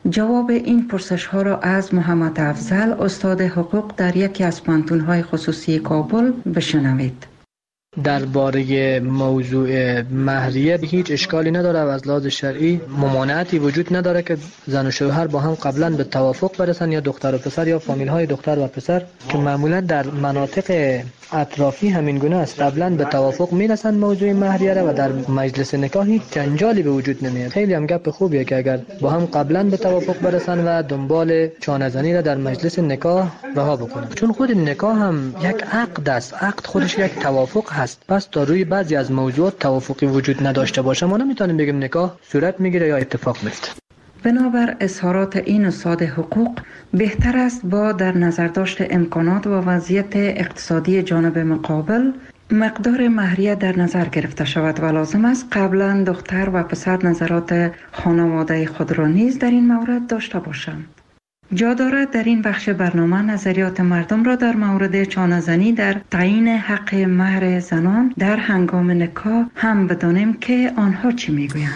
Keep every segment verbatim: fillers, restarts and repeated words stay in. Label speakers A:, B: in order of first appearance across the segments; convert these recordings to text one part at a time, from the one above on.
A: جواب این پرسش ها را از محمد افضل استاد حقوق در یکی از پانتون‌های خصوصی کابل بشنوید.
B: درباره موضوع مهریه هیچ اشکالی نداره و از لحاظ شرعی ممانعتی وجود نداره که زن و شوهر با هم قبلا به توافق برسن، یا دختر و پسر یا فامیل های دختر و پسر که معمولا در مناطق اطرافی همین گونه است، قبلا به توافق میرسن موضوع مهریه را و در مجلس نکاح هیچ جنجالی به وجود نمیاد. خیلی هم گپ خوبیه که اگر با هم قبلا به توافق برسن و دنبال چانه زنی را در مجلس نکاح رها بکنن، چون خود نکاح هم یک عقد است، عقد خودش یک توافق هست. پس تا روی بعضی از موضوعات توافقی وجود نداشته باشه ما نمیتونیم بگیم نکاح صورت میگیره یا اتفاق میفته.
A: بنابر اظهارات این استاد حقوق بهتر است با در نظر داشت امکانات و وضعیت اقتصادی جانب مقابل مقدار مهریه در نظر گرفته شود و لازم است قبلا دختر و پسر نظرات خانواده خود را نیز در این مورد داشته باشند. جا دارد در این بخش برنامه نظریات مردم را در مورد چانه‌زنی در تعیین حق مهر زنان در هنگام نکاح هم بدانیم که آنها چی میگویند.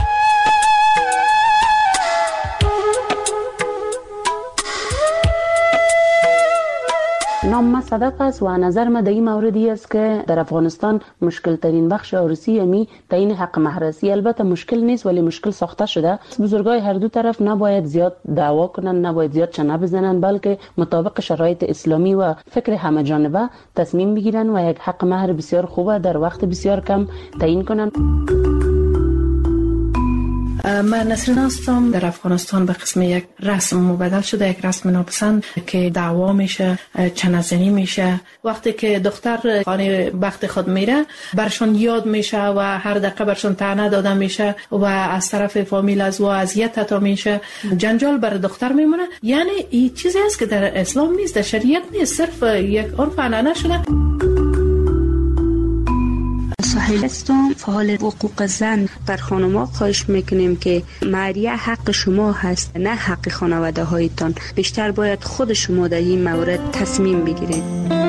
C: نام ما صدق است و نظر ما در این موردی است که در افغانستان مشکل ترین بخش عروسی یعنی تعیین حق مهر است. البته مشکل نیست ولی مشکل ساخته شده. بزرگای هر دو طرف نباید زیاد دعوا کنند، نباید زیاد چنه بزنند، بلکه مطابق شرایط اسلامی و فکر همه جانبه تصمیم بگیرند و یک حق مهر بسیار خوبه در وقت بسیار کم تعیین کنند.
D: من نسرین هستم. در افغانستان به قسم یک رسم مبدل شده، یک رسم ناپسند که دعوا میشه، چنه‌زنی میشه. وقتی که دختر خانه بخت خود میره برشون یاد میشه و هر دقیقه برشون طعنه داده میشه و از طرف فامیل از و اذیت تا میشه، جنجال بر دختر میمونه. یعنی این چیزی است که در اسلام نیست، در شریعت نیست، صرف یک عرف عنعنه شده.
E: سهیل هستم، فعال حقوق زن. بر خانم‌ها خواهش میکنیم که مهریه حق شما هست، نه حق خانواده هایتان. بیشتر باید خود شما در این مورد تصمیم بگیرید.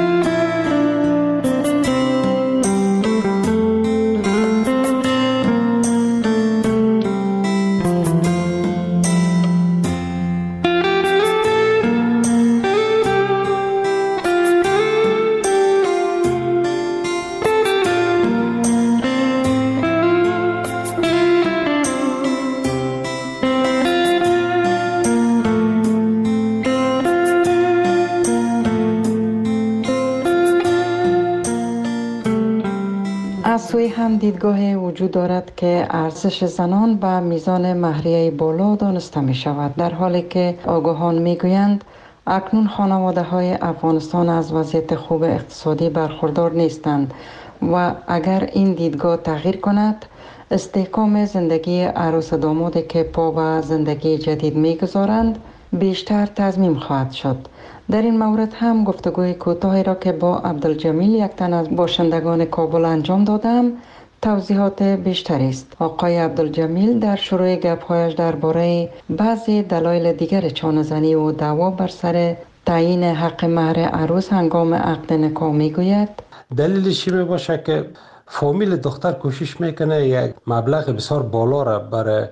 A: سوی هم دیدگاه وجود دارد که ارزش زنان به میزان مهریه بالا دانسته می شود، در حالی که آگاهان می گویند اکنون خانواده های افغانستان از وضعیت خوب اقتصادی برخوردار نیستند و اگر این دیدگاه تغییر کند استحکام زندگی عروس دامادی که پا به زندگی جدید می گذارند بیشتر تضمین خواهد شد. در این مورد هم گفتگوی کوتاهی را که با عبدالجمیل یک تن از باشندگان کابل انجام دادم توضیحات بیشتری است. آقای عبدالجمیل در شروع گپ‌هایش درباره بعضی دلایل دیگر چانه‌زنی و دعوا بر سر تعیین حق مهر عروس هنگام عقد نکاح میگوید
F: دلیلش می باشه که فامیل دختر کوشش میکنه یک مبلغ بسیار بالا را برای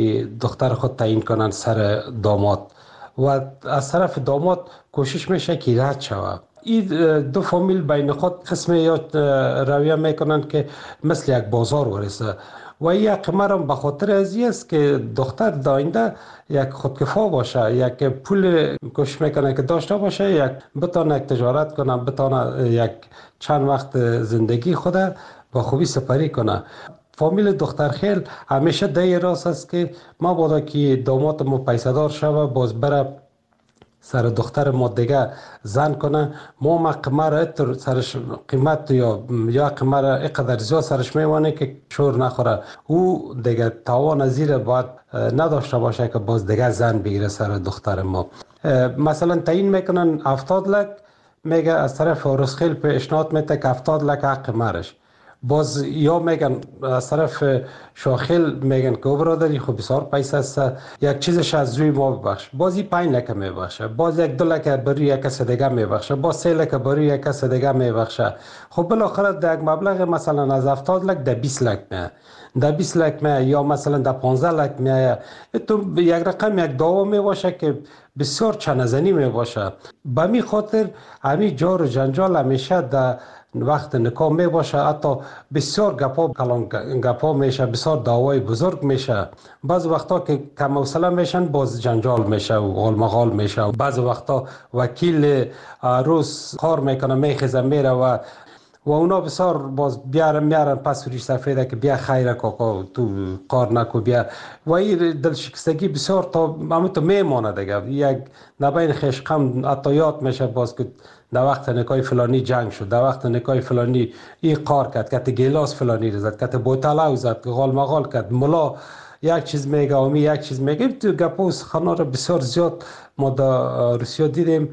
F: دختر خود تعیین کنن سر داماد و از طرف داماد کوشش میشه که رد شود. این دو فامیل بین خود قسم یا رویه میکنن که مثل یک بازار ورسه و یک قمر هم به خاطر ازی است که دختر داینده یک خودکفا باشه، یک پول کوشش میکنه که داشته باشه، یک بتانه یک تجارت کنه، بتانه یک چند وقت زندگی خود با خوبی سپری کنه. فامیل دختر خیل همیشه ده راست است که ما بادا که داماد ما پیسه دار شوه باز بره سر دختر ما دیگه زن کنه، ما ما قمر اتر سرش قیمت یا یا قمر اقدر زیاد سرش میوانه که شور نخوره، او دیگه تاوان زیر باید نداشته باشه که باز دیگه زن بگیره سر دختر ما. مثلا تعیین میکنن هفتاد لک، میگه از طرف رسخیل پیشنهاد میده که هفتاد لک حق مرش باز یا میگن از طرف شاخیل میگن که برادری خب بسیار پیسه است، یک چیزش از روی ما ببخش، باز این پنج لکه میبخشه، باز یک دو لکه برای یک کس دیگه میبخشه، باز سه لکه برای یک کس دیگه میبخشه. خب بالاخره در یک مبلغ مثلا از هفتاد لک در بیست لک میه، در بیست لک میه یا مثلا در پانزده لک میه. تو یک رقم یک دعوا میباشه که بسیار چنزنی میباشه. به می خاطر همین جار و جنجال همیشه در وقت نکاح می باشه، حتی بسیار گپا کلان گپا میشه، بسیار دعوای بزرگ میشه. بعض وقتا که کم حوصله میشن باز جنجال میشه و غال مغال میشه. و بعض وقتا وکیل عروس کار میکنه میخیزه میره و و اونا بسیار باز بیارن میارن پس ریش سفیده که بیا خیره کاکا تو کار نکو بیا. و این دلشکستگی بسیار تا همون تو میمانه دیگه. یک نبین خشقم حتی یاد میشه باز که در وقت نکای فلانی جنگ شد، در وقت نکای فلانی این کار کرد، کت گیلاس فلانی رو زد، کت بوتلاو زد، غال مغال کرد، ملا یک چیز میگه امی یک چیز میگه. تو گپوس خانا رو بسیار زیاد ما در روسیه دیدیم.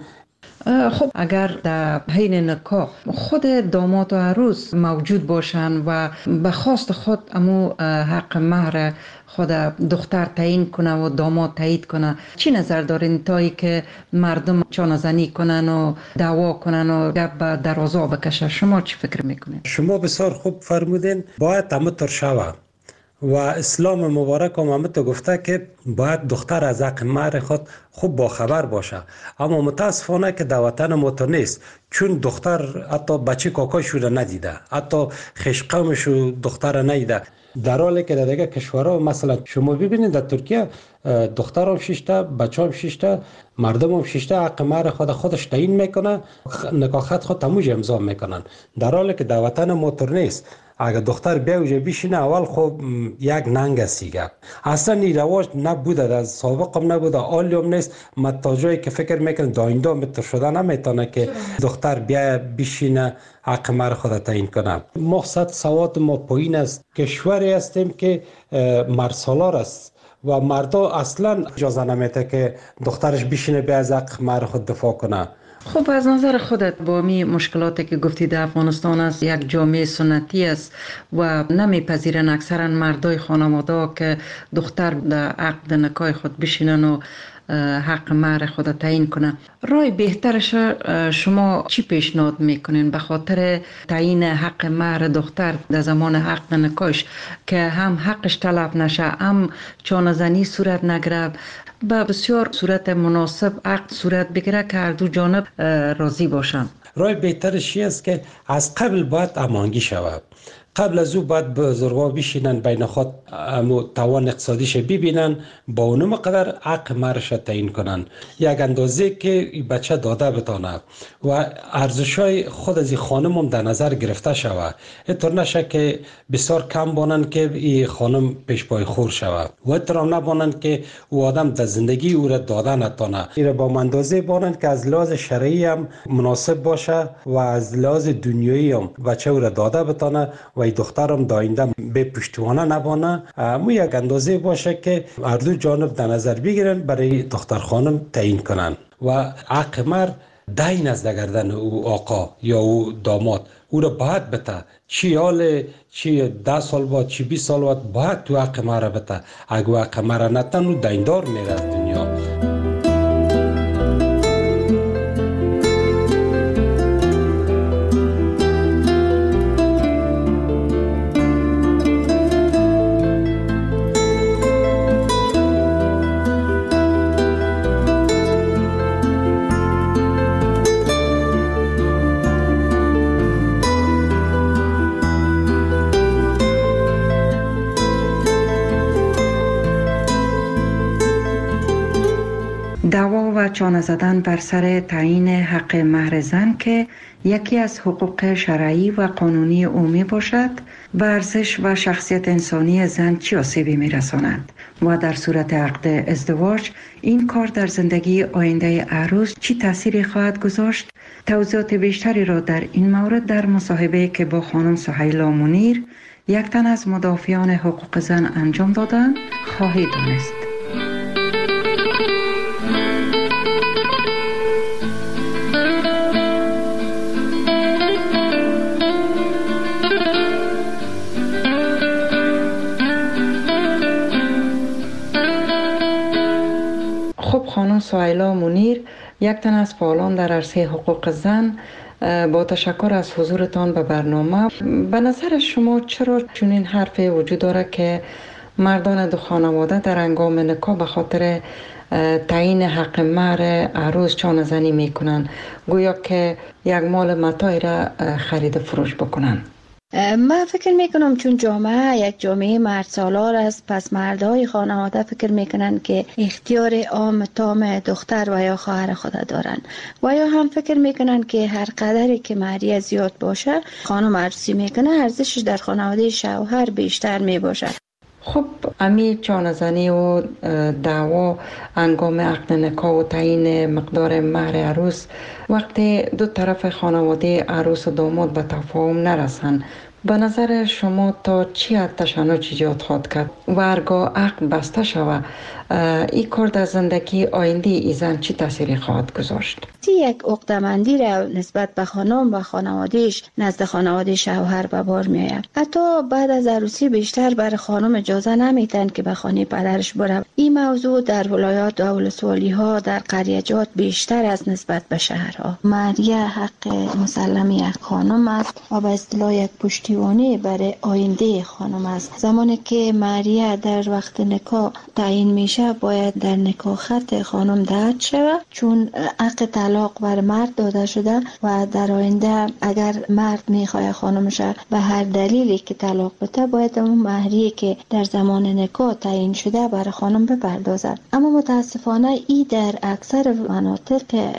A: خب اگر در حین نکاح خود داماد و عروس موجود باشن و به خواست خود امو حق مهر خود دختر تعیین کنه و داماد تایید کنه، چی نظر دارین تایی که مردم چانه‌زنی کنن و دعوا کنن و گپ به درازا بکشه؟ شما چی فکر میکنین؟
F: شما بسیار خوب فرمودین. باید همطور شوه و اسلام مبارک هم همه تو گفته که باید دختر از حق مهر خود خوب باخبر باشه. اما متاسفانه که در وطن ما تو نیست، چون دختر حتی بچه کاکاشو رو ندیده، حتی خشقمشو دختر ندیده. در حالی که در دیگه کشورها مثلا شما ببینید در ترکیه دختر هم شیشته، بچه هم شیشته، مردم هم شیشته حق مهر خود خودش تعیین میکنه، نکاح خط خود تموج امضا میکنن. در حالی که در وطن ما تو نیست. اگر دختر بیا اوجه بشینه اول خب یک ننگ است دیگه. اصلا این رواج نبوده، در سابق هم نبوده، حالی هم نیست. ما تا جایی که فکر میکنم داینده متر شده نمیتونه که دختر بیا بشینه حق مهر خود تعیین کنه. مقصد سواد ما پایین است. کشوری هستیم که مرسالار است و مردا اصلا اجازه نمیده که دخترش بشینه بیا از حق مهر خود دفاع کنه.
A: خب از نظر خودت با می مشکلاتی که گفتی در افغانستان است، یک جامعه سنتی است و نمیپذیرن اکثرا مردای خانواده که دختر در عقد نکاح خود بشینن و حق مهر خود تعیین کنن. رای بهترش شما چی پیشنهاد میکنین به خاطر تعیین حق مهر دختر در زمان حق نکاحش که هم حقش طلب نشه، هم چانه‌زنی صورت نگیره، به بسیار صورت مناسب عقد صورت بگیره که هر دو جانب راضی باشن؟
F: رای بهترش است که از قبل باید امانگی شود. قبل از او باید بزرگا بشینن بین خود توان اقتصادیش ببینن، با اونم قدر حق مهرش تعیین کنن، یک اندازه که بچه داده بتانه و ارزشای خود از این خانم هم در نظر گرفته شود. اینطور نشه که بسیار کم بانن که این خانم پیش پای خور شود و اینطور هم نبانن که او آدم در زندگی او را داده نتانه. این را با اندازه بانن که از لحاظ شرعی هم مناسب باشه و از لحاظ دنیایی هم بچه او را داده بتانه و دخترم داینده به پشتوانه نبانه. مو یک اندازه باشه که هر دو جانب در نظر بگیرن برای دختر خانم تعیین کنن و حق مهر دین از گردن او آقا یا او داماد او را باید بته، چی حال چی ده سال بعد چی بیست سال بعد باید تو حق مهر بته. اگه حق مهر نتن او دیندار میره از دنیا.
A: دعوا و چانه زدن بر سر تعیین حق مهر زن که یکی از حقوق شرعی و قانونی عمومی باشد، به ارزش و شخصیت انسانی زن چه آسیبی می‌رساند و در صورت عقد ازدواج این کار در زندگی آینده عروس چی تأثیری خواهد گذاشت؟ توضیحات بیشتری را در این مورد در مصاحبه که با خانم سهیلا منیر، یک تن از مدافعان حقوق زن انجام دادند خواهید دانست. خب خانم سهیلا منیر، یک تن از فعالان در عرصه حقوق زن، با تشکر از حضورتان به برنامه. به نظر شما چرا چنین حرفی وجود داره که مردان دو خانواده در هنگام نکاح به خاطر تعیین حق مهر عروس چانه زنی میکنن، گویا که یک مال متاعی را خرید فروش بکنن؟
G: من فکر میکنم چون جامعه یک جامعه مرد سالار است، پس مردهای خانواده فکر میکنن که اختیار عام تام دختر و یا خواهر خود دارن و یا هم فکر میکنن که هر قدری که مهریه زیاد باشه خانم عروسی میکنه ارزشش در خانواده شوهر بیشتر میباشه.
A: خب امی چانه‌زنی و دعوا هنگام عقد نکاح و تعیین مقدار مهر عروس، وقتی دو طرف خانواده عروس و داماد به تفاهم نرسن، به نظر شما تا چی حد تشنج ایجاد خواهد کرد و هرگاه عقد بسته شود این کار در زندگی آینده ای زن چی تاثیری خواهد گذاشت؟
G: یک عقده‌مندی را نسبت به خانم و خانوادهش نزد خانواده شوهر به بار میآید. حتی بعد از عروسی بیشتر بر خانم اجازه نمیدن که به خانه پدرش بره. این موضوع در ولایات و ولسوالی ها در قریجات بیشتر از نسبت به شهرها. مهریه حق مسلم یک خانم است و به اصطلاح یک پشتیبانی برای آینده خانم است. زمانی که مهریه در وقت نکاح تعیین میشه باید در نکاح خط خانم دهد شود، چون حق طلاق بر مرد داده شده و در آینده اگر مرد میخواه خانمش به هر دلیلی که طلاق بده باید اون مهریه که در زمان نکاح تعیین شده برای خانم بپردازد. اما متاسفانه ای در اکثر مناطق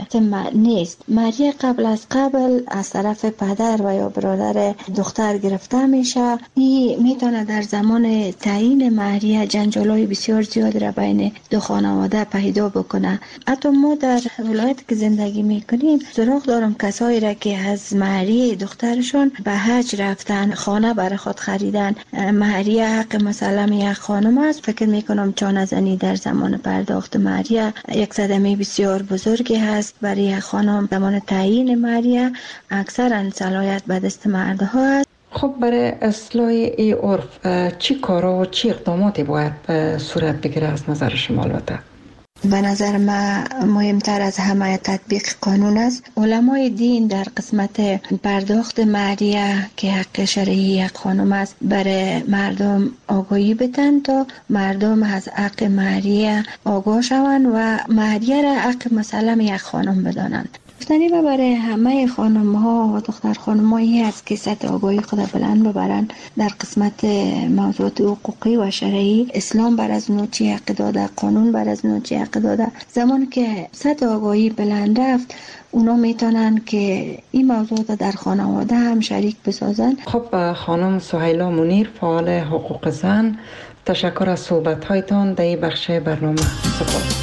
G: نیست. مهریه قبل از قبل از طرف پدر و یا برادر دختر گرفته میشه. این میتونه در زمان تعیین مهریه جنجالای بسیار زیاد را بین دو خانواده پیدا بکنه. حتی ما در ولایت که زندگی میکنیم سراغ دارم کسایی را که از مهریه دخترشون به حج رفتن، خانه برای خود خریدن. مهریه حق مسلم یک خانم است. فکر میکنم چانه‌زنی در زمان پرداخت مهریه یک صدمه بسیار بزرگی هست برای یک خانم. زمان تعیین مهریه اکثرا صلاحیت به دست مردها است.
A: خب برای اصلاح ای عرف چی کارا و چی اقداماتی باید صورت بگیره از نظر شما؟ البته
G: به نظر من مهمتر از همه تطبیق قانون است. علمای دین در قسمت پرداخت مهریه که حق شرعی یک خانم است برای مردم آگاهی بدن تا مردم از حق مهریه آگاه شوند و مهریه را حق مسلم یک خانم بدانند. گفتنی و برای همه خانم ها و دختر خانم هایی است که سطح آگاهی خود بلند ببرند در قسمت موضوعات حقوقی و شرعی. اسلام بر از نوچی حق داده، قانون بر از نوچی حق داده. زمان که سطح آگاهی بلند رفت اونا میتونن که این موضوعات در خانواده هم شریک بسازن.
A: خب خانم سهیلا منیر، فعال حقوق زن، تشکر از صحبت هایتان در این بخش برنامه. سپاس.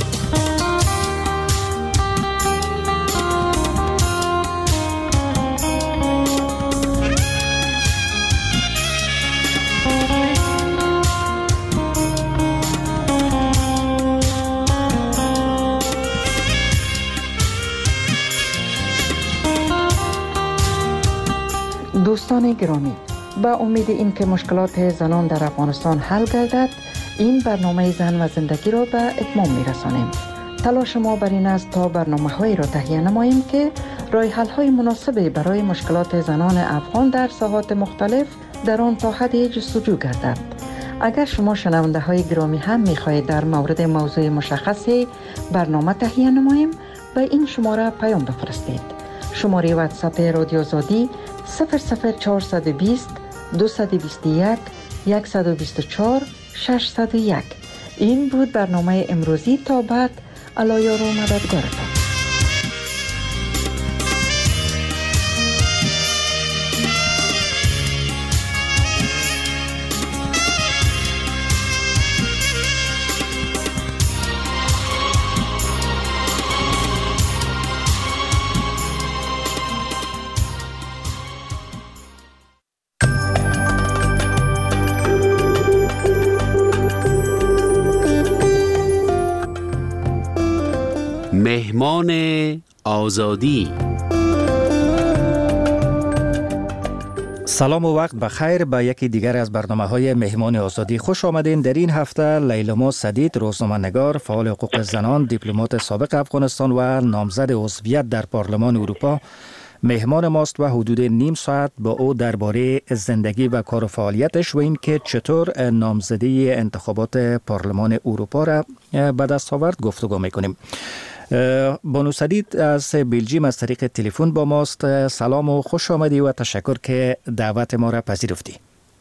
A: دوستان گرامی، با امید این که مشکلات زنان در افغانستان حل گردد این برنامه زن و زندگی را به اتمام می‌رسانیم. تلاش ما بر این است تا برنامه‌هایی را تهیه نماییم که راه حل‌های مناسبی برای مشکلات زنان افغان در ساحات مختلف در آن تا حدی جستجو گردد. اگر شما شنونده های گرامی هم می‌خواهید در مورد موضوع مشخصی برنامه تهیه نماییم به این شماره پیام بفرستید. شماره واتساپ رادیو آزادی صفر صفر چهارصد و بیست دویست و بیست و یک صد و بیست و چهار ششصد و یک. این بود برنامه امروزی. تا بعد، الله یار و مددگارتان.
H: مهمان آزادی. سلام و وقت بخیر به یکی دیگر از برنامه‌های مهمان آزادی خوش آمدین. در این هفته لیلما سدید، روزنامه‌نگار، فعال حقوق زنان، دیپلمات سابق افغانستان و نامزد عضویت در پارلمان اروپا مهمان ماست و حدود نیم ساعت با او درباره زندگی و کار و فعالیتش و اینکه چطور نامزدی انتخابات پارلمان اروپا را به دست آورد گفتگو می‌کنیم. بانو سدید از بلژیم از طریق تلفن با ماست. سلام و خوش آمدی و تشکر که دعوت ما را پذیرفتی.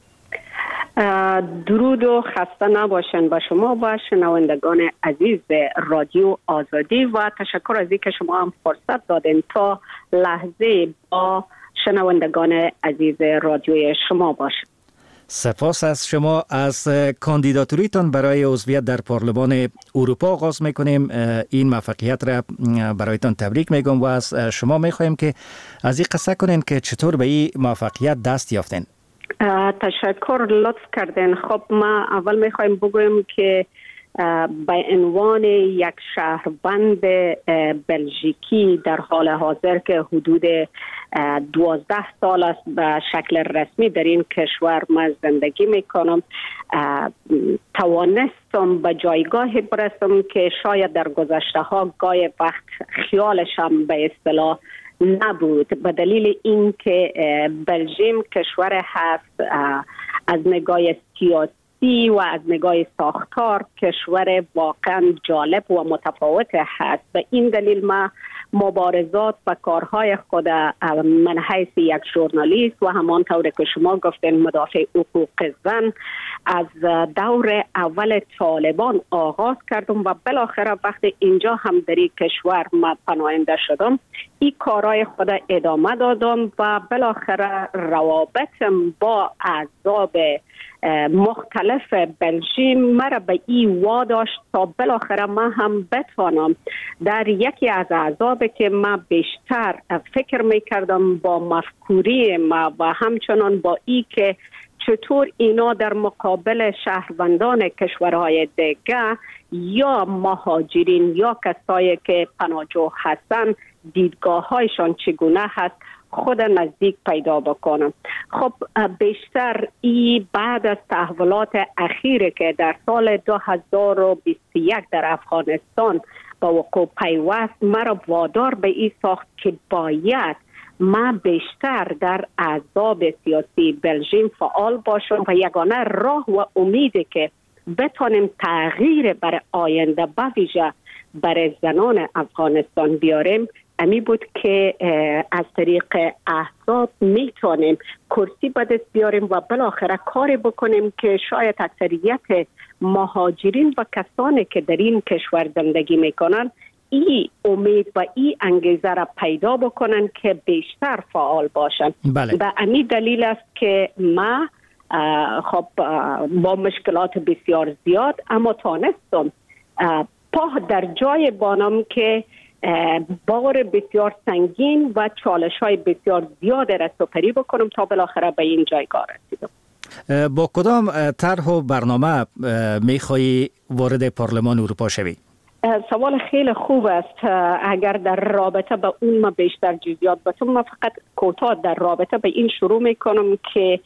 I: درود و خسته نباشن با شما و شنوندگان عزیز رادیو آزادی و تشکر از اینکه شما هم فرصت دادین تا لحظه با شنوندگان عزیز رادیوی شما باشم.
H: سپاس از شما. از کاندیداتوریتان برای عضویت در پارلمان اروپا آغاز میکنیم. این موفقیت را برایتان تبریک میگم و از شما میخوایم که از این قصه کنین که چطور به این موفقیت دست یافتین.
I: تشکر، لطف کردین. خب ما اول میخوایم بگویم که به عنوان یک شهروند بلژیکی در حال حاضر که حدود دوازده سال است به شکل رسمی در این کشور من زندگی میکنم، توانستم به جایگاهی برسم که شاید در گذشته ها گاهی وقت خیالشم به اصطلاح نبود، به دلیل اینکه بلژیم کشور هست از نگاه سیاسی و از نگاه ساختار کشور واقعا جالب و متفاوت هست. به این دلیل ما مبارزات و کارهای خود من حیث یک ژورنالیست و همانطور که شما گفتین مدافع حقوق زن از دور اول طالبان آغاز کردم و بالاخره وقتی اینجا هم در این کشور ما پناهنده شدم این کارهای خود ادامه دادم و بالاخره روابطم با احزاب مختلف بلژیم مرا به این واداشت تا بالاخره ما هم بتوانم در یکی از احزاب که ما بیشتر فکر میکردم با مفکوری ما و همچنان با ای که چطور اینا در مقابل شهروندان کشورهای دیگه یا مهاجرین یا کسایی که پناهجو هستن دیدگاه هایشان چگونه هست خود نزدیک پیدا بکنم. خب بیشتر ای بعد از تحولات اخیره که در سال دو هزار و بیست و یک در افغانستان با وقوع پیوست مرا وادار به این ساخت که باید ما بیشتر در احزاب سیاسی بلژیم فعال باشم و یگانه راه و امیدی که بتونیم تغییر بر آینده به ویژه برای زنان افغانستان بیاریم امی بود که از طریق احزاب میتونیم کرسی به دست بیاریم و بالاخره کاری بکنیم که شاید اکثریت مهاجرین و کسانی که در این کشور زندگی میکنن ای امید و ای انگیزه را پیدا بکنن که بیشتر فعال باشن.
H: بله.
I: به امی دلیل است که ما خب با مشکلات بسیار زیاد اما تانستم پا در جای بانم که بار بسیار سنگین و چالش های بسیار زیاد را سپری بکنم تا بالاخره به این جایگاه رسیدم.
H: با کدام طرح و برنامه میخوایی وارد پارلمان اروپا شوی؟
I: سوال خیلی خوب است. اگر در رابطه به اون ما بیشتر جزئیات بتون، ما فقط کوتاه در رابطه به این شروع میکنم که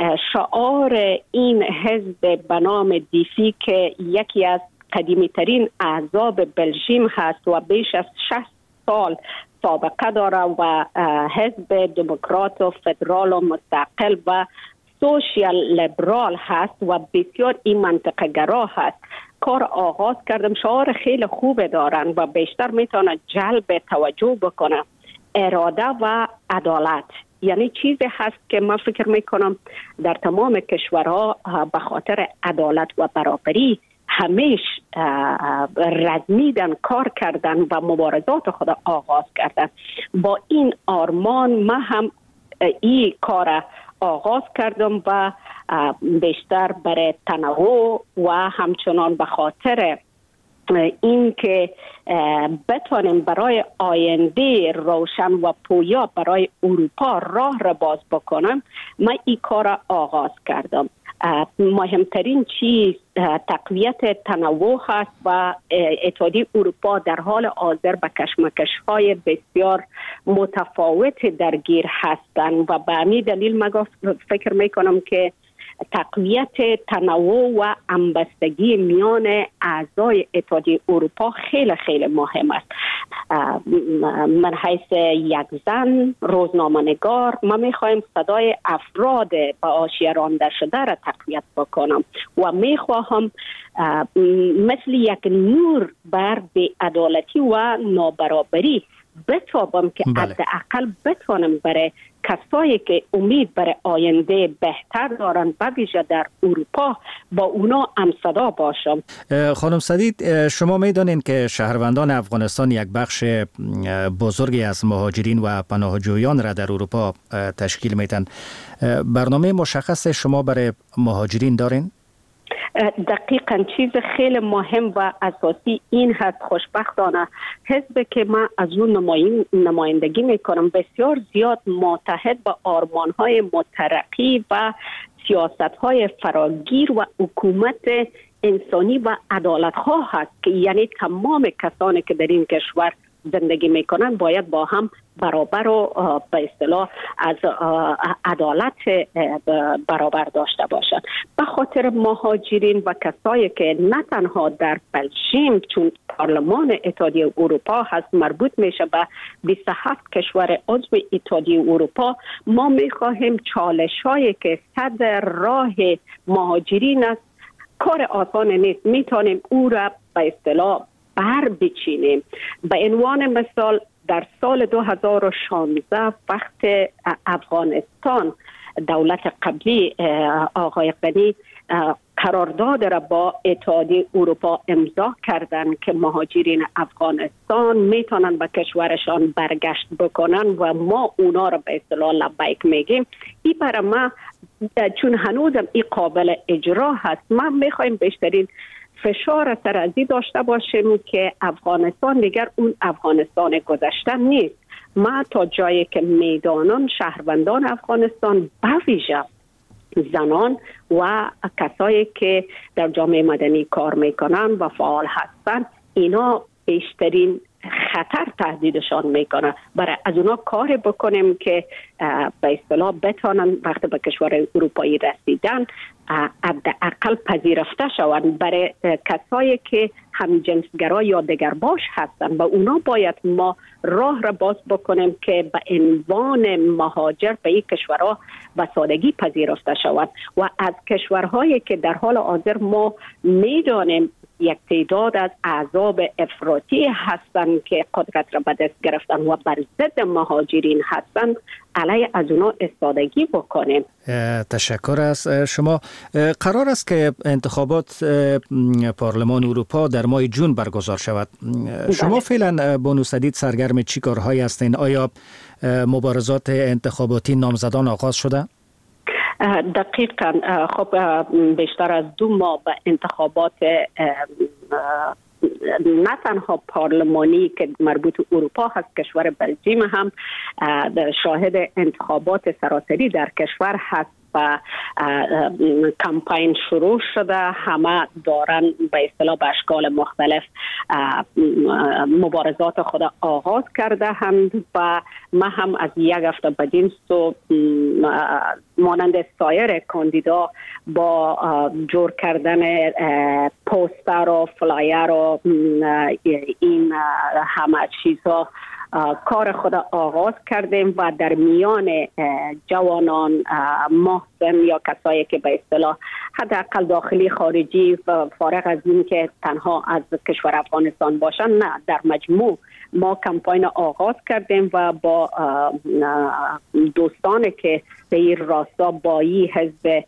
I: شعار این حزب به نام دیفی که یکی از قدیمی ترین احزاب بلژیم هست و بیش از شصت سال سابقه داره و حزب دموکرات و فدرال و مستقل و سوشیال لیبرال هست و بسیار این منطقه گرا هست. کار آغاز کردم، شعار خیلی خوب دارن و بیشتر میتونه جلب توجه بکنه. اراده و عدالت یعنی چیزی هست که من فکر میکنم در تمام کشورها به خاطر عدالت و برابری همیش رزمیدن، کار کردن و مبارزات خود آغاز کردن. با این آرمان من هم این کار آغاز کردم و بیشتر برای تنوع و همچنان به خاطر این که بتوانیم برای آینده روشن و پویا برای اروپا راه را باز بکنم من این کار را آغاز کردم. مهمترین چیز تقویت تنوع هست و اتحادیه اروپا در حال حاضر به کشمکش‌های بسیار متفاوت درگیر هستند و به همین دلیل من فکر میکنم که تقویت تنوع و همبستگی میان اعضای اتحادیه اروپا خیلی خیلی مهم است. من حیث یک زن روزنامه‌نگار من میخوایم صدای افراد به حاشیه رانده شده را تقویت بکنم و میخواهم مثل یک نور بر بی‌عدالتی و نابرابری بتابم که حداقل بتوانم برای کسایی که امید برای آینده بهتر دارن به ویژه در اروپا با اونا همصدا باشم.
H: خانم سدید، شما میدانید که شهروندان افغانستان یک بخش بزرگی از مهاجرین و پناهجویان را در اروپا تشکیل میدن. برنامه مشخص شما برای مهاجرین دارین؟
I: دقیقاً چیز خیلی مهم و اساسی این هست. خوشبختانه حزب که من از اون نمایندگی میکنم بسیار زیاد متحد با آرمان‌های مترقی و سیاست‌های فراگیر و حکومت انسانی و عدالت‌خواه هست که یعنی تمام کسانی که در این کشور زندگی میکنن باید با هم برابر و به اصطلاح از عدالت برابر داشته باشند. به خاطر مهاجرین و کسایی که نه تنها در بلژیم چون پارلمان اتحادیه اروپا هست مربوط میشه به بیست و هفت کشور عضو اتحادیه اروپا، ما میخواهیم چالش هایی که صدر راه مهاجرین است کار آسان نیست، میتونیم او را به اصطلاح بر بچینیم. به عنوان مثال در سال دو هزار و شانزده وقت افغانستان دولت قبلی آقای غنی قرارداد را با اتحادیه اروپا امضا کردند که مهاجرین افغانستان میتونن به کشورشان برگشت بکنن و ما اونا را به اصطلاح لبیک میگیم. این برای ما چون هنوزم این قابل اجرا هست، ما میخوایم بیشترین فشار سر ازی داشته باشیم که افغانستان دیگر اون افغانستان گذشته نیست. ما تا جایی که میدانم شهروندان افغانستان به ویژه زنان و کسایی که در جامعه مدنی کار میکنن و فعال هستن اینا بیشترین خطر تهدیدشان میکنه. برای از اونا کار بکنیم که به اصطلاح بتانن وقتی به کشور اروپایی رسیدن حداقل پذیرفته شوند. برای کسایی که هم جنسگرا یا دگر باش هستن و اونا باید ما راه را باز بکنیم که به عنوان مهاجر به این کشورها به سادگی پذیرفته شوند. و از کشورهایی که در حال حاضر ما میدانیم یک تعداد از احزاب افراطی هستند که قدرت را به دست گرفتن و بر ضد مهاجرین هستند، علیه از اونا استادگی بکنیم.
H: تشکر از شما. قرار است که انتخابات پارلمان اروپا در ماه جون برگزار شود. شما فعلا بانو سدید سرگرم چی کارهایی هستین؟ آیا مبارزات انتخاباتی نامزدان آغاز شده؟
I: دقیقاً. خب بیشتر از دو ماه به انتخابات نه تنها پارلمانی که مربوط اروپا هست، کشور بلژیم هم شاهد انتخابات سراسری در کشور هست و کمپین شروع شده. همه دارن به اصطلاح به اشکال مختلف مبارزات خود آغاز کرده هم و ما هم از یک هفته بدین سو مانند سایر کاندیدا با جور کردن پوستر و فلایر و این همه چیزها کار خود آغاز کردیم و در میان جوانان محسن یا کسایی که به اصطلاح حداقل داخلی خارجی فارغ از این که تنها از کشور افغانستان باشن، نه، در مجموع ما کمپاین آغاز کردیم و با دوستانی که به این راستا با این حزب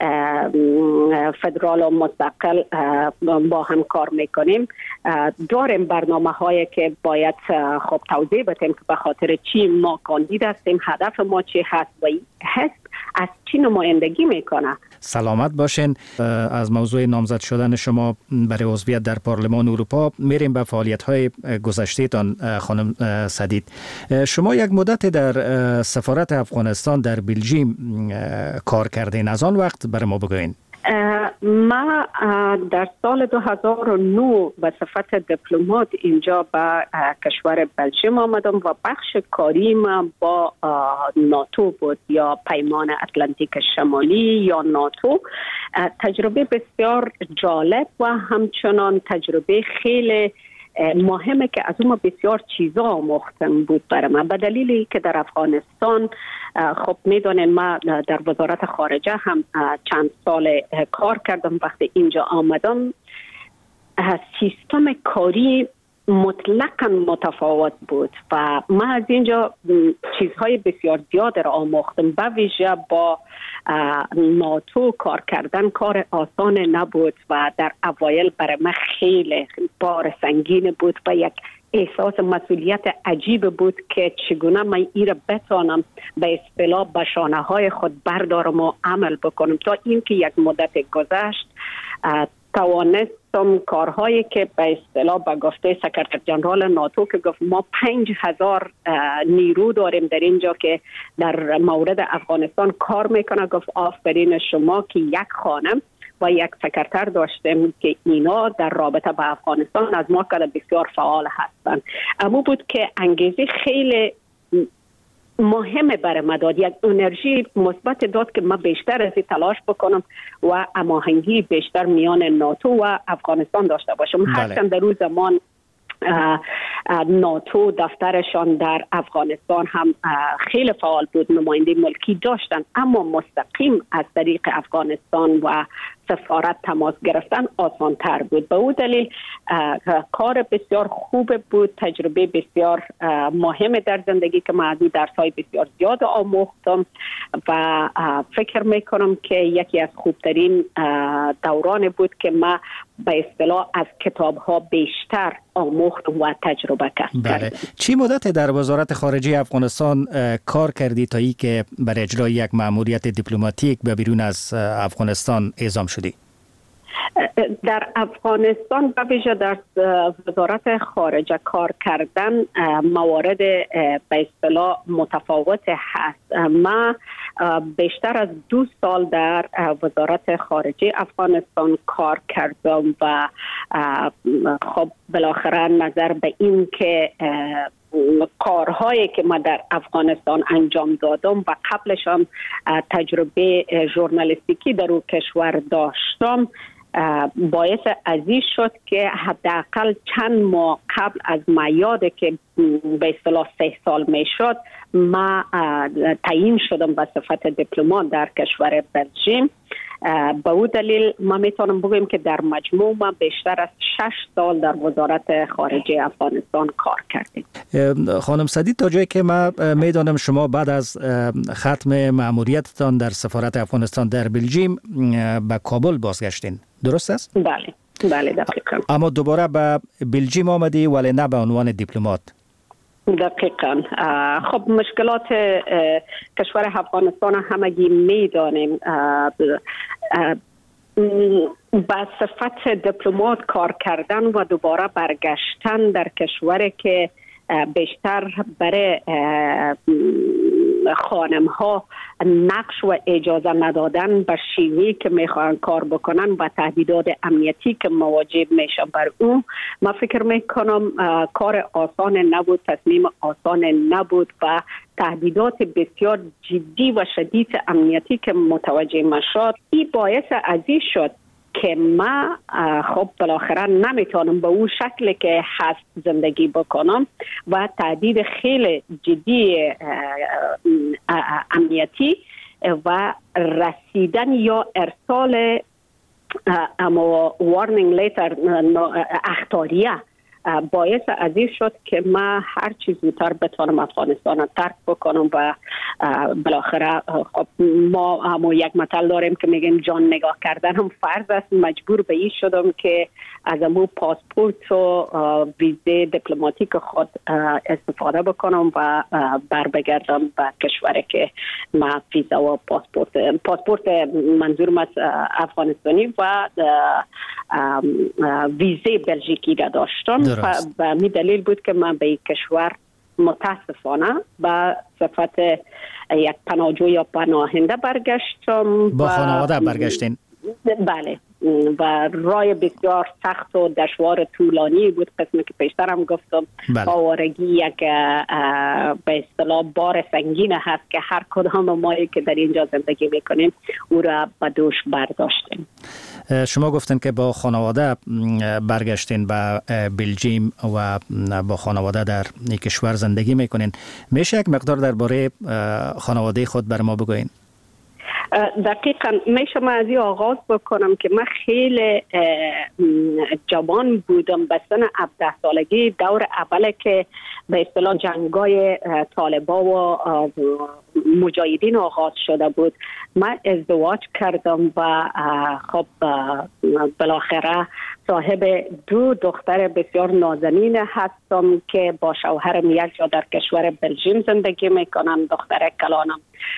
I: فدرال و مستقل با هم کار میکنیم. داریم برنامه هایی که باید خب توضیح بدیم که به خاطر چی ما کاندید هستیم، هدف ما چی هست و حزب از چی نمایندگی میکنه.
H: سلامت باشین. از موضوع نامزد شدن شما برای عضویت در پارلمان اروپا میریم به فعالیت‌های گذشته تان. خانم سدید، شما یک مدت در سفارت افغانستان در بلژیم کار کردین، از آن وقت برای ما بگوین.
I: ما در سال دو هزار و نه به صفت دیپلمات اینجا به کشور بلژیم آمدم و بخش کاری ما با ناتو بود یا پیمان اتلانتیک شمالی یا ناتو. تجربه بسیار جالب و همچنان تجربه خیلی مهمه که از اون بسیار چیزا آموختن بود برای من، به دلیلی که در افغانستان خب میدونین ما در وزارت خارجه هم چند سال کار کردم. وقتی اینجا آمدم سیستم کاری مطلقاً متفاوت بود و من از اینجا چیزهای بسیار زیاد را آموختم. به ویژه با ناتو کار کردن کار آسان نبود و در اوایل برای من خیلی بار سنگین بود و یک احساس مسئولیت عجیب بود که چگونه من این را بتانم به اصطلاح به شانه های خود بردارم و عمل بکنم. تا اینکه یک مدت گذشت توانستم کارهایی که به اصطلاح به گفته سکرتر جنرال ناتو که گفت ما پنج هزار نیرو داریم در اینجا که در مورد افغانستان کار میکنه، گفت آفرین شما که یک خانم و یک سکرتر داشتیم که اینا در رابطه با افغانستان از ما که بسیار فعال هستند. اما بود که انگیزه خیلی مهمه برای ما داد، یک انرژی مثبت داد که ما بیشتر از تلاش بکنم و هماهنگی بیشتر میان ناتو و افغانستان داشته باشم. هرچند در روز زمان ناتو دفترشان در افغانستان هم خیلی فعال بود، نماینده ملکی داشتن، اما مستقیم از طریق افغانستان و سفارت تماس گرفتن آسان تر بود. به او دلیل کار بسیار خوب بود، تجربه بسیار مهم در زندگی که من از این درس‌های بسیار زیاد آموختم و فکر میکنم که یکی از خوبترین دوران بود که من به اصطلاح از کتاب‌ها بیشتر آموختم و تجربه کردم.
H: بله. چی مدت در وزارت خارجه افغانستان کار کردی تا ای که برای اجرای یک مأموریت دیپلماتیک به بیرون از افغانستان اعزام شدی؟
I: در افغانستان به ویژه در وزارت خارجه کار کردن موارد به اصطلاح متفاوت هست. ما بیشتر از دو سال در وزارت خارجه افغانستان کار کردم و خب بالاخره نظر به این که کارهایی که ما در افغانستان انجام دادم و قبلش هم تجربه ژورنالیستیکی در اون کشور داشتم باعث عزیز شد که حداقل چند ماه قبل از میاده که به اصطلاح سه سال می شد ما تعیین شدم به صفت دیپلمات در کشور بلژیم. به او دلیل ما میتونم بگویم که در مجموع ما بیشتر از شش سال در وزارت خارجه افغانستان کار کردیم.
H: خانم سدید، تا جایی که ما میدانم شما بعد از ختم مأموریتتان در سفارت افغانستان در بلژیم به کابل بازگشتین، درست است؟
I: بله بله دقیقاً.
H: اما دوباره به بلژیم آمدی ولی نه به عنوان دیپلمات.
I: دقیقاً. خب مشکلات کشور افغانستان همگی میدانیم. با صفت دیپلمات کار کردن و دوباره برگشتن در کشوری که بیشتر برای خانم ها نقش و اجازه ندادن به شیوهی که میخوان کار بکنن و تهدیدات امنیتی که مواجه میشن بر اون، ما فکر میکنم کار آسان نبود، تصمیم آسان نبود و تهدیدات بسیار جدی و شدید امنیتی که متوجه ما شد، این باعث عزیز شد که ما خب بالاخره نمیتونم به اون شکل که هست زندگی بکنم و تهدید خیلی جدی امنیتی و رسیدن یا ارسال اما وارنینگ لیتر اخطاریه باعث عزیز شد که ما هر چیز زودتر بتونم افغانستان رو ترک بکنم و بالاخره خب ما هم یک مثل داریم که میگیم جان نگاه کردن هم فرض است. مجبور به این شدم که از امو پاسپورت و ویزه دیپلماتیک خود استفاده بکنم و بر بگردم به کشوری که ما ویزا و پاسپورت پاسپورت منظورم از افغانستانی و ویزه بلژیکی را داشتم. و می دلیل بود که من به این کشور متاسفانه به صفت یک پناهجو یا پناهنده برگشتم.
H: با خانواده برگشتین؟
I: بله و رای بسیار سخت و دشوار طولانی بود. قسمی که پیشتر هم گفتم آوارگی یک به اصطلاح بار سنگین هست که هر کدام مایی که در اینجا زندگی میکنیم او را به دوش برداشتیم.
H: شما گفتین که با خانواده برگشتین به بلژیم و با خانواده در این کشور زندگی میکنین. میشه یک مقدار درباره خانواده خود بر ما بگوین؟
I: دقیقاً میشه من از این آغاز بکنم که من خیلی جوان بودم، به سن هفده سالگی دور اوله که به اصطلاح جنگای طالبا و مجاهدین آغاز شده بود. من ازدواج کردم و خب بالاخره صاحب دو دختر بسیار نازنین هستم که با شوهرم یک جا در کشور بلژیم زندگی میکنم. دختر کلانم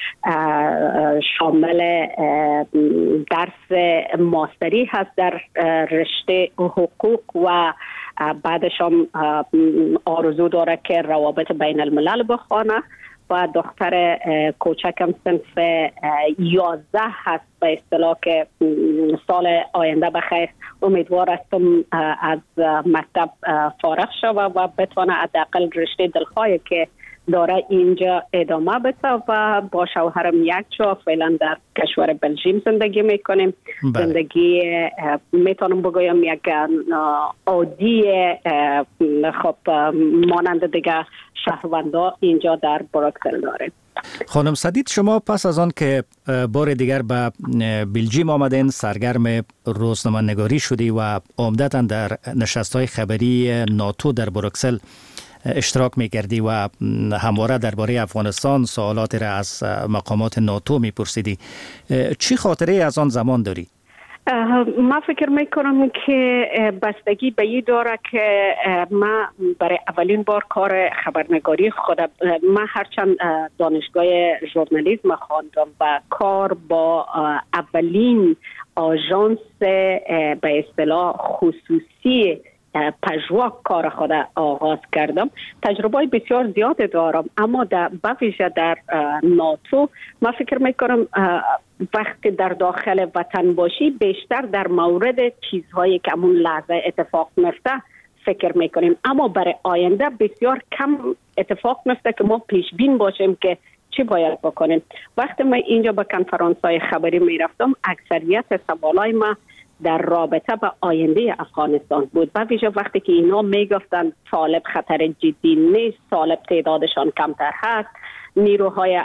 I: شامل درس ماستری هست در رشته حقوق و بعدش هم آرزو داره که روابط بین الملل بخونه و دختر کوچکم صنف یازده هست به اصطلاح که سال آینده بخیر امیدوار هستم از مکتب فارغ شوه و بتونه حداقل رشته دلخواهی که داره اینجا ادامه بده و با شوهرم یک جا فعلا در کشور بلژیم زندگی میکنیم. بله. زندگی میتونم بگویم یک عادی خب مانند دیگه شهروندا اینجا در بروکسل داریم.
H: خانم سدید، شما پس از آن که بار دیگر به بلژیم آمدین سرگرم روزنامه‌نگاری شدی و عمدتاً در نشست‌های خبری ناتو در بروکسل اشتراک می‌کردی و همواره درباره افغانستان سوالاتی را از مقامات ناتو می‌پرسیدی. چی خاطره از آن زمان داری؟
I: من فکر میکنم که بستگی به این داره که من برای اولین بار کار خبرنگاری خودم، من هرچند دانشگاه ژورنالیسم خواندم و کار با اولین آژانس به اصطلاح خصوصی پژواک کار خود آغاز کردم. تجربه بسیار زیاد دارم، اما در بویژه در ناتو من فکر میکنم وقتی در داخل وطن باشی بیشتر در مورد چیزهایی که همون لحظه اتفاق میفته فکر میکنیم، اما برای آینده بسیار کم اتفاق میفته که ما پیش بین باشیم که چی باید بکنیم. وقتی من اینجا به کنفرانس‌های خبری میرفتم اکثریت سوالای ما در رابطه با آینده افغانستان بود، با ویژه وقتی که اینا میگفتن طالب خطر جدی نیست، طالب تعدادشان کمتر هست، نیروهای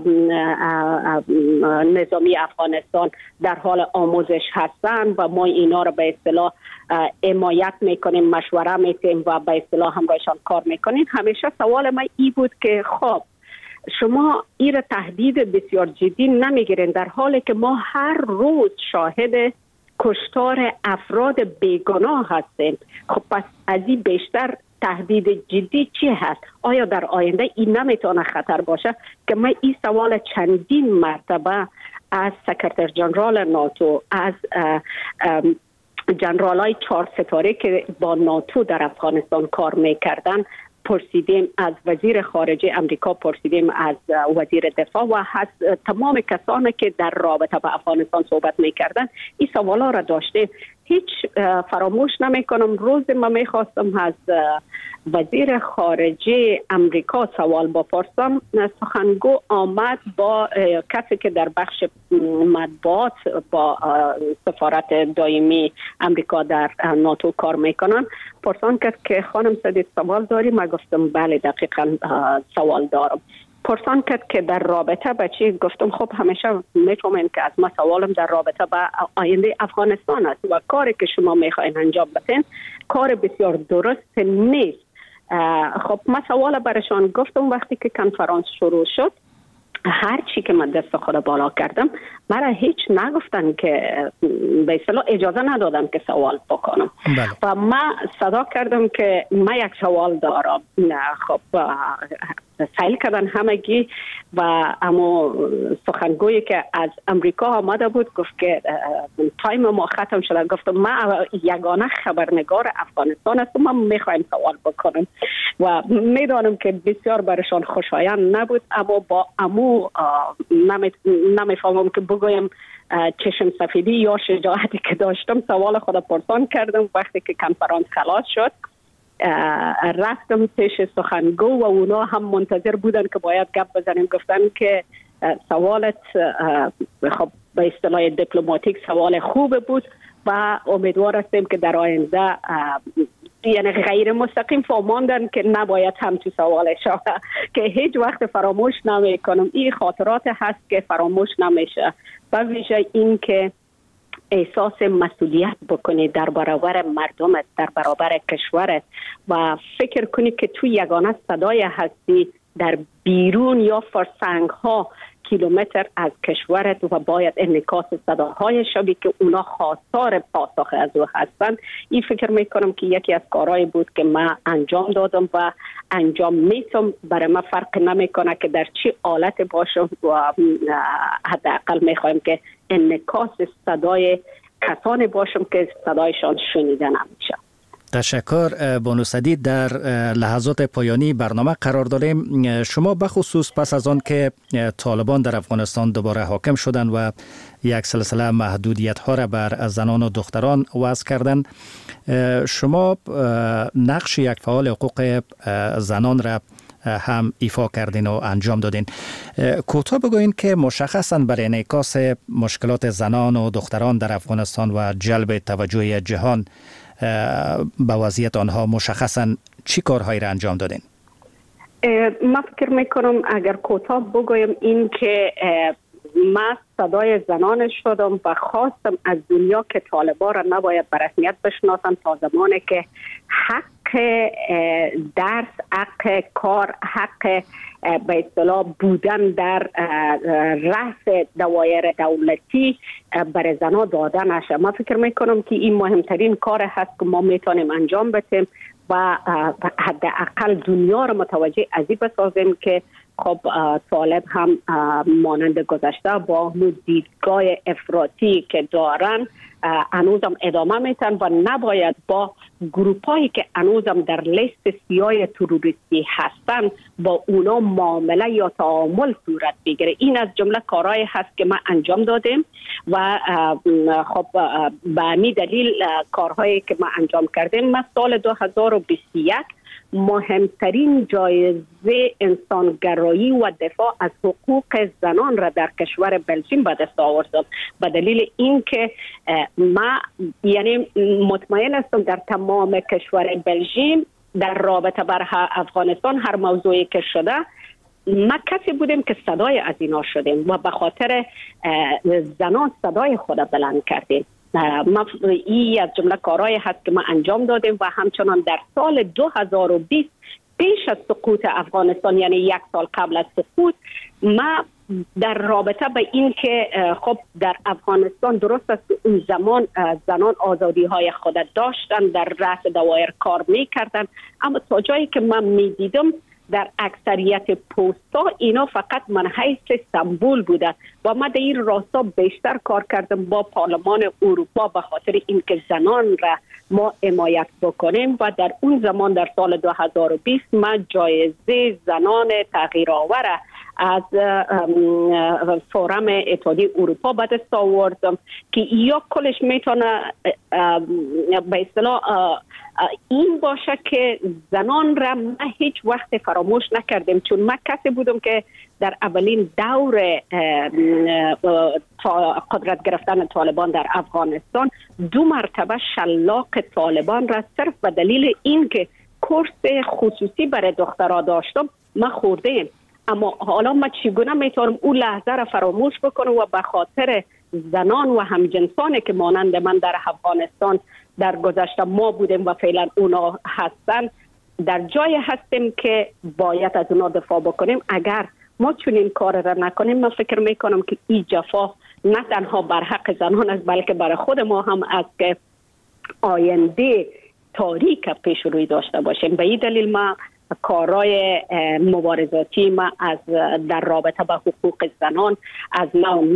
I: نظامی افغانستان در حال آموزش هستند و ما اینا رو به اصطلاح حمایت میکنیم، مشوره میدیم و به اصطلاح همراهشان کار میکنیم. همیشه سوال من این بود که خب شما این تهدید بسیار جدی نمیگیرین در حالی که ما هر روز شاهد کشتار افراد بیگناه هستیم. خب پس از این بیشتر تهدید جدی چی هست؟ آیا در آینده این نمیتونه خطر باشه؟ که من این سوال چندین مرتبه از سکرتر جنرال ناتو، از جنرالای چهار ستاره که با ناتو در افغانستان کار میکردن پرسیدیم، از وزیر خارجه امریکا پرسیدیم، از وزیر دفاع و از تمام کسانی که در رابطه با افغانستان صحبت میکردن این سوالا را داشته. هیچ فراموش نمیکنم روز ما میخواستم از وزیر خارجه امریکا سوال بپرسم، سخنگو آمد با کسی که در بخش مطبوعات با سفارت دائمی امریکا در ناتو کار میکنن، پرسان کرد که خانم سدید سوال داری؟ من گفتم بله دقیقاً سوال دارم. پرسان کرد که در رابطه با چی؟ گفتم خب همیشه میتونم که از ما سوالم در رابطه با آینده افغانستان است و کاری که شما میخواین انجام بدین کار بسیار درست نیست. خب من سوال برشان گفتم وقتی که کنفرانس شروع شد هر چی که من دست خود بالا کردم مرا هیچ نگفتن که به اصطلاح اجازه ندادن که سوال بکنم. بله. و من صدا کردم که من یک سوال دارم. خب سایل کردن همگی و اما سخنگویی که از امریکا آمده بود گفت که تایم ما ختم شده. گفتم من یگانه خبرنگار افغانستان هستم، من میخوایم سوال بکنم. و میدانم که بسیار برشان خوشایند نبود، اما با امو نمیفهمم که بگویم چشم سفیدی یا شجاعتی که داشتم سوال خود پرسان کردم. وقتی که کنفرانس خلاص شد رفتم پیش سخنگو و اونا هم منتظر بودن که باید گپ بزنیم. گفتن که سوالت خب به اصطلاح دیپلماتیک سوال خوب بود و امیدوار هستیم که در آینده یعنی غیر مستقیم فهماندن که نباید همچی سوال شود که هیچ وقت فراموش نمی کنم. این خاطرات هست که فراموش نمیشه و ویژه این که احساس مسئولیت بکنی در برابر مردمت، در برابر کشورت و فکر کنی که تو یگانه صدای هستی در بیرون یا فرسنگ ها کیلومتر از کشورت و باید انعکاس صداهای شبی که اونا خواستار پاسخ از او هستند. این فکر میکنم که یکی از کارهایی بود که من انجام دادم و انجام میتم. برای من فرق نمیکنه که در چی حالت باشم و حداقل میخوایم که انعکاس صدای کسانی باشم که صدایشان شنیده نمیشه.
H: تشکر بانو سدید. در لحظات پایانی برنامه قرار داریم. شما بخصوص پس از آن که طالبان در افغانستان دوباره حاکم شدند و یک سلسله محدودیت ها را بر زنان و دختران وضع کردند، شما نقش یک فعال حقوق زنان را هم ایفا کردین و انجام دادین. کوتاه بگوین که مشخصاً برای انعکاس مشکلات زنان و دختران در افغانستان و جلب توجه جهان به وضعیت آنها مشخصاً چی کارهایی را انجام دادین؟
I: من فکر میکنم اگر کوتاه بگویم این که من صدای زنان شدم و خواستم از دنیا که طالبان را نباید به رسمیت بشناسن تا زمانی که حق درس، حق کار، حق به اصطلاح بودن در رأس دوایر دولتی برای زنها داده نشه. من فکر میکنم که این مهمترین کار هست که ما میتونیم انجام بدیم و حداقل دنیا را متوجه از این بسازیم که خب طالب هم مانند گذشته با دیدگاه افراطی که دارن هنوزم ادامه میتن و نباید با گروپایی که هنوزم در لیست سیاه تروریستی هستن با اونا معامله یا تعامل صورت بگیره. این از جمله کارهایی هست که ما انجام دادیم و خب به همین دلیل کارهایی که ما انجام کردیم. ما سال دو هزار و بیست و یک مهمترین جایزه انسانگرایی و دفاع از حقوق زنان را در کشور بلژیم به دست آوردم به دلیل اینکه ما یعنی مطمئن هستم در تمام کشور بلژیم در رابطه بر افغانستان هر موضوعی که شده ما کسی بودیم که صدای از اینا شدیم و به خاطر زنان صدای خود بلند کردیم. ما این از جمله کارهایی هست که ما انجام دادیم و همچنان در سال دو هزار و بیست پیش از سقوط افغانستان یعنی یک سال قبل از سقوط ما در رابطه به این که خب در افغانستان درست است اون زمان زنان آزادی های خود داشتن در رأس دوایر کار می کردن، اما تا جایی که من می دیدم در اکثریت پوستا اینا فقط منحیث سمبول بوده و ما در این راستا بیشتر کار کردم با پارلمان اروپا به خاطر اینکه زنان را ما حمایت بکنیم و در اون زمان در سال دو هزار و بیست ما جایزه زنان تغییرآور از فورم اتحادیه اروپا به دست آوردم که یا کلش میتونه به اصطلاح این باشه که زنان را ما هیچ وقت فراموش نکردیم، چون من کسی بودم که در اولین دور قدرت گرفتن طالبان در افغانستان دو مرتبه شلاق طالبان را صرف به دلیل اینکه کورس خصوصی برای دخترها داشتم ما خوردیم. اما حالا ما چگونه میتونم اون لحظه را فراموش بکنم و به خاطر زنان و همجنسانی که مانند من در افغانستان در گذشته ما بودیم و فعلا اونا هستن در جای هستیم که باید از اونا دفاع بکنیم. اگر ما چنین کار را نکنیم من فکر میکنم که این جفا نه تنها بر حق زنان است بلکه برای خود ما هم است که آینده تاریک پیش روی داشته باشیم. به این دلیل ما کارهای مبارزاتی ما از در رابطه با حقوق زنان از نو نیست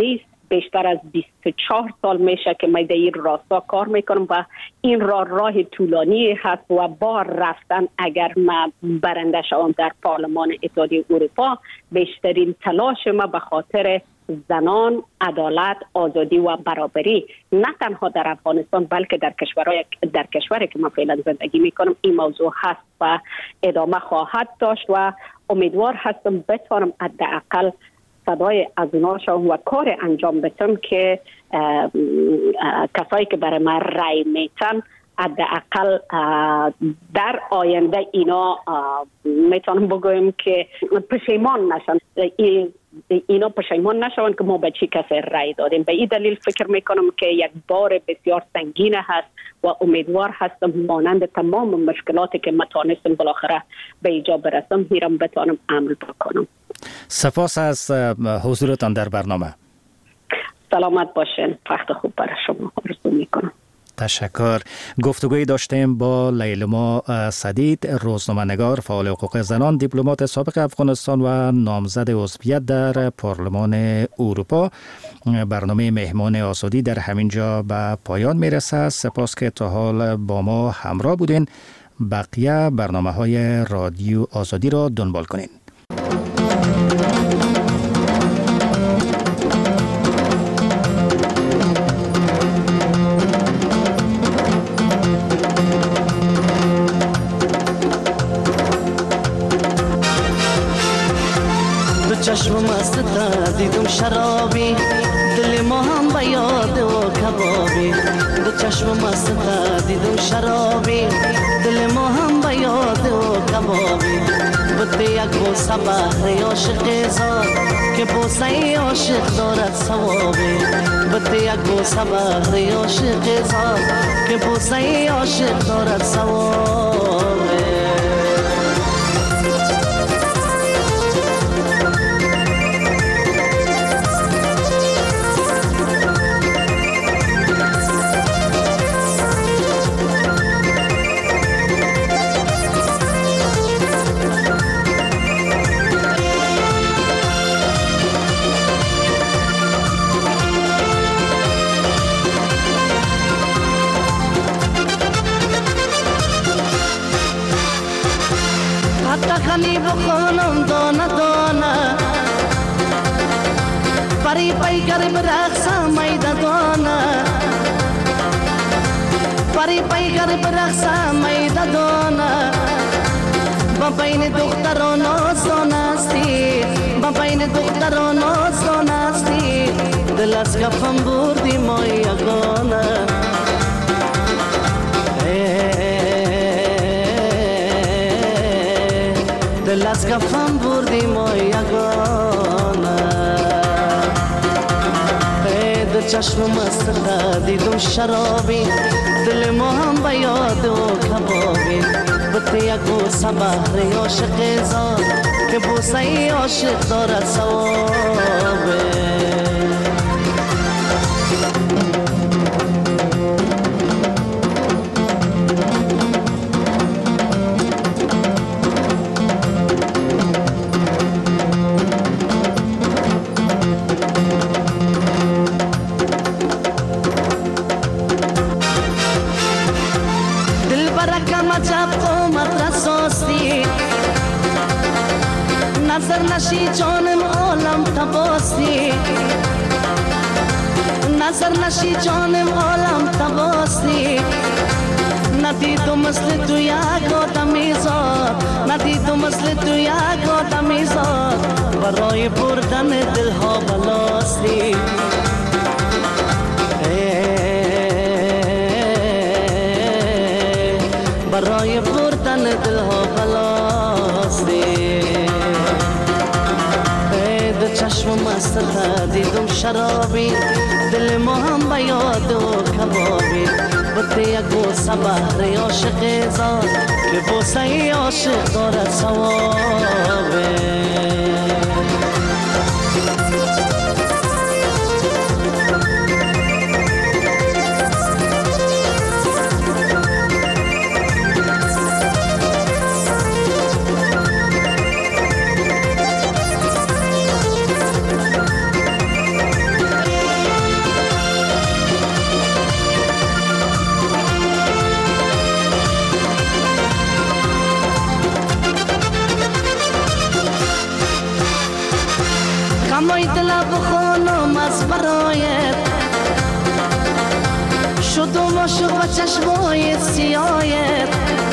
I: بیشتر از بیست و چهار سال میشه که من در این راستا کار میکنم و این راه راه طولانی هست و با رفتن اگر من برنده شوم در پارلمان اتحادیه اروپا، بیشترین تلاش ما به خاطر زنان، عدالت، آزادی و برابری نه تنها در افغانستان بلکه در کشورهای در کشوری که من فعلا زندگی میکنم این موضوع هست و ادامه خواهد داشت و امیدوار هستم بتوانم حداقل صدای از اونا شوم و کار انجام بدم که اه اه کسایی که برای من رای میتن حداقل در آینده اینا میتونم بگویم که پشیمان نشن، اینا پشیمان نشون که ما به چی کسی رای دادیم. به این دلیل فکر میکنم که یک بار بسیار سنگین هست و امیدوار هستم مانند تمام مشکلاتی که ما تانستم بالاخره به ایجا برسم هیرم بتانم عمل بکنم.
H: سپاس از حضورتان در برنامه.
I: سلامت باشین. وقت خوب برای شما آرزو میکنم.
H: تشکر. گفتگوی داشتیم با لیلما سدید، روزنامه‌نگار، فعال حقوق زنان، دیپلمات سابق افغانستان و نامزد عضویت در پارلمان اروپا. برنامه مهمان آزادی در همین جا به پایان میرسه. سپاس که تا حال با ما همراه بودین. بقیه برنامه‌های رادیو آزادی را دنبال کنین.
J: چشم مست دیدم شرابی، دل ما هم به یاد و کبابی. دو چشم مست دیدم شرابی، دل ما هم به یاد و کبابی. بده یک بوسه بهر عاشق زاد که بوسه عاشق دارد ثوابی. بده یک بوسه بهر عاشق زاد که بوسه عاشق دارد ثوابی. خانی بخونم دانه دانه پری پیکر برقصم میده دانه پری پیکر برقصم میده دانه با بین دختران آسان استی با بین دختران آسان استی دل از کفم بردی ما یگانه دل از کفم بردی ما یگانه. دل چشم مست دیدم شرابی، دل ما هم به یاد و کبابی. بده یک بوسه بهر عاشق زاد که بوسه عاشق دارد ثوابی. نظر نشی جانم عالم تباستی، نظر نشی جانم عالم تباستی. ندیدم مثل تو یک آدمی زاد، ندیدم مثل تو یک آدمی زاد. برای بردن دلها بلاستی برای بردن دلها بلاستی. چشم مست دیدم شرابی، دل ما هم به یاد و کبابی. بده یک بوسه بهر عاشق زاد که بوسه عاشق دارد ثوابی. بخونم از برایت شدم عاشق و چشمای سیایت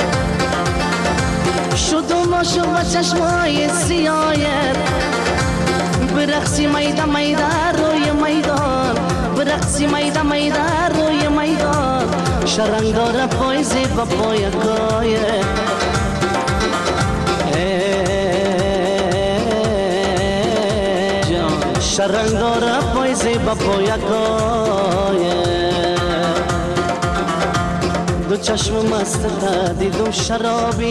J: شدم عاشق و چشمای سیایت برقصی میدان میدان روی میدان برقصی میدان میدان روی میدان شرنگ داره پایزی با پایکایت شرنگ داره پایزی با پایکایت دو چشم مست تا دیدم شرابی